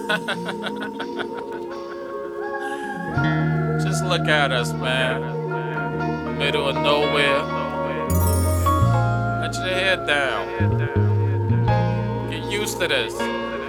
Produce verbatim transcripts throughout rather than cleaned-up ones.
Just look at us, man. Middle of nowhere. Let your head down. Get used to this.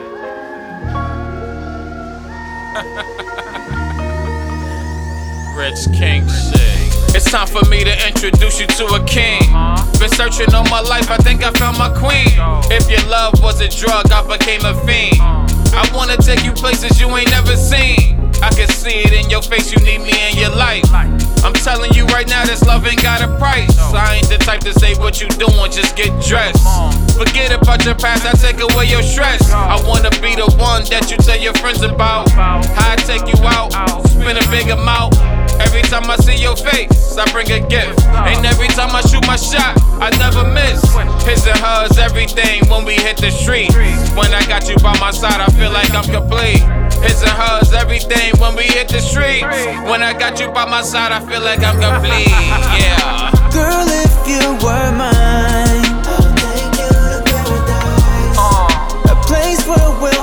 Rich King shit. It's time for me to introduce you to a king. Been searching all my life, I think I found my queen. If your love was a drug, I became a fiend. I wanna take you places you ain't never seen. I can see it in your face, you need me in your life. I'm telling you right now, this love ain't got a price. I ain't the type to say what you doing, just get dressed. Forget about your past, I take away your stress. I wanna be the one that you tell your friends about. How I take you out, spend a big amount. Every time I see your face, I bring a gift. And every time I shoot my shot, I never miss. His and hers, everything when we hit the street. When I got you by my side, I feel like I'm complete. His and hers, everything when we hit the street. When I got you by my side, I feel like I'm complete. Yeah. Girl, if you were mine, I'll take you to paradise. Uh, a place where we'll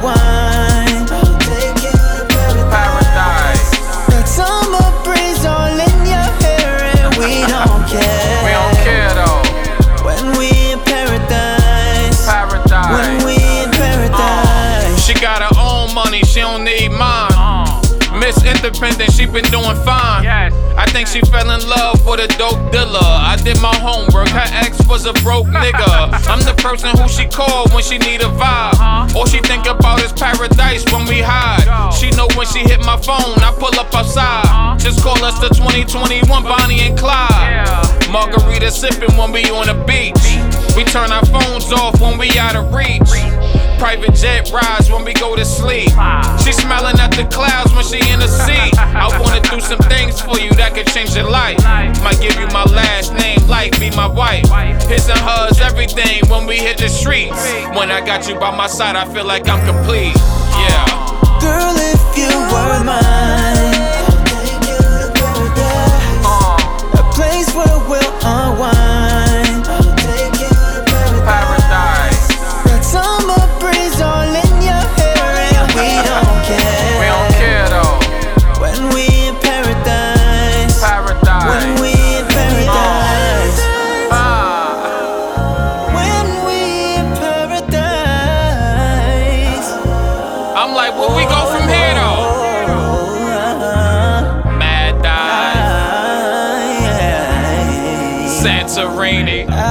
unwind. I'll take you to paradise. Paradise. That summer breeze all in your hair, and we don't care. We don't care though. When we in paradise. Paradise. When we in paradise. She got her own money, she don't need mine. Miss Independent, she been doing fine. I think she fell in love with a dope dealer. I did my homework, her ex was a broke nigga. I'm the person who she called when she need a vibe. All she think about is paradise when we hide. She know when she hit my phone, I pull up outside. Just call us the twenty twenty-one Bonnie and Clyde. Margarita sipping when we on the beach. We turn our phones off when we out of reach. Private jet rides when we go to sleep. She smiling at the clouds when she in the seat. I wanna do some things for you that could change your life. Might give you my last name, like be my wife. His and hers, everything when we hit the streets. When I got you by my side, I feel like I'm complete. Yeah. Girl, if you were mine, I'll take you to paradise. A place where we'll unwind. I'll take you to paradise. Paradise. That summer breeze all in your hair, and we don't care. We don't care though. When we in paradise. Paradise. When we in paradise. Ah. When we in paradise. I'm like, where we go from here though? Mad Dive, Santorini.